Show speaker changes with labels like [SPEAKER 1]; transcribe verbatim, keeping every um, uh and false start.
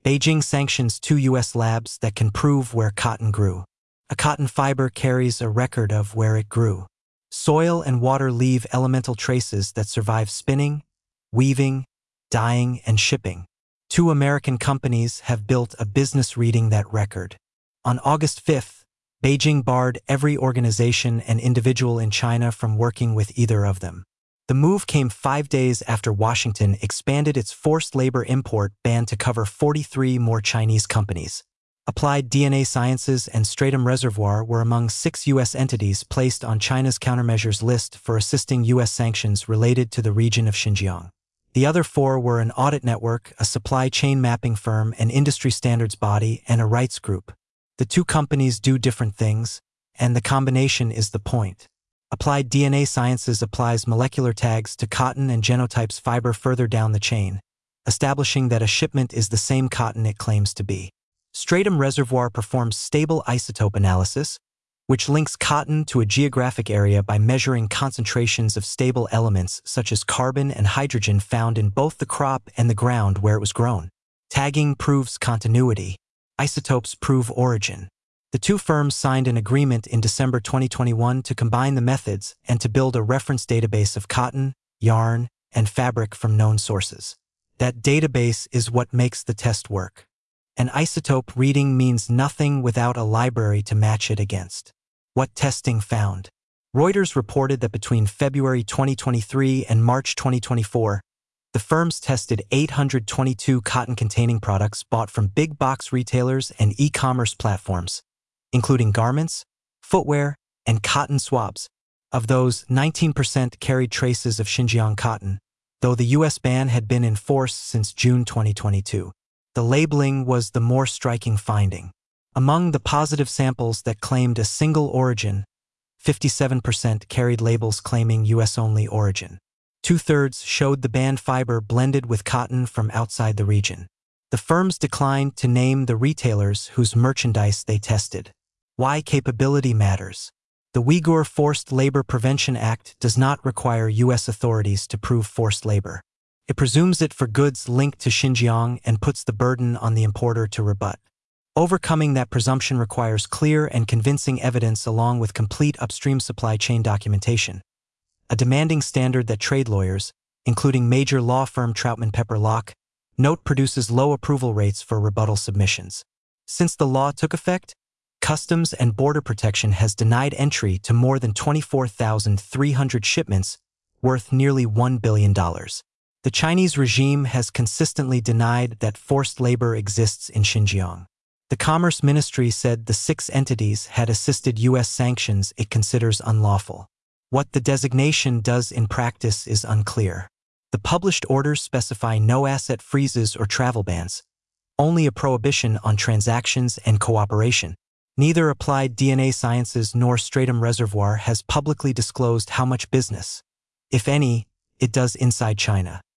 [SPEAKER 1] Beijing sanctions two U S labs that can prove where cotton grew. A cotton fiber carries a record of where it grew. Soil and water leave elemental traces that survive spinning, weaving, dyeing, and shipping. Two American companies have built a business reading that record. On August fifth, Beijing barred every organization and individual in China from working with either of them. The move came five days after Washington expanded its forced labor import ban to cover forty-three more Chinese companies. Applied D N A Sciences and Stratum Reservoir were among six U S entities placed on China's countermeasures list for assisting U S sanctions related to the region of Xinjiang. The other four were an audit network, a supply chain mapping firm, an industry standards body, and a rights group. The two companies do different things, and the combination is the point. Applied D N A Sciences applies molecular tags to cotton and genotypes fiber further down the chain, establishing that a shipment is the same cotton it claims to be. Stratum Reservoir performs stable isotope analysis, which links cotton to a geographic area by measuring concentrations of stable elements such as carbon and hydrogen found in both the crop and the ground where it was grown. Tagging proves continuity. Isotopes prove origin. The two firms signed an agreement in December twenty twenty-one to combine the methods and to build a reference database of cotton, yarn, and fabric from known sources. That database is what makes the test work. An isotope reading means nothing without a library to match it against. What testing found? Reuters reported that between February twenty twenty-three and March twenty twenty-four, the firms tested eight hundred twenty-two cotton-containing products bought from big box retailers and e-commerce platforms, including garments, footwear, and cotton swabs. Of those, nineteen percent carried traces of Xinjiang cotton, though the U S ban had been in force since June twenty twenty-two. The labeling was the more striking finding. Among the positive samples that claimed a single origin, fifty-seven percent carried labels claiming U S-only origin. Two-thirds showed the banned fiber blended with cotton from outside the region. The firms declined to name the retailers whose merchandise they tested. Why capability matters. The Uyghur Forced Labor Prevention Act does not require U S authorities to prove forced labor. It presumes it for goods linked to Xinjiang and puts the burden on the importer to rebut. Overcoming that presumption requires clear and convincing evidence along with complete upstream supply chain documentation, a demanding standard that trade lawyers, including major law firm Troutman Pepper Locke, note produces low approval rates for rebuttal submissions. Since the law took effect, Customs and Border Protection has denied entry to more than twenty-four thousand three hundred shipments worth nearly one billion dollars. The Chinese regime has consistently denied that forced labor exists in Xinjiang. The Commerce Ministry said the six entities had assisted U S sanctions it considers unlawful. What the designation does in practice is unclear. The published orders specify no asset freezes or travel bans, only a prohibition on transactions and cooperation. Neither Applied D N A Sciences nor Stratum Reservoir has publicly disclosed how much business, if any, it does inside China.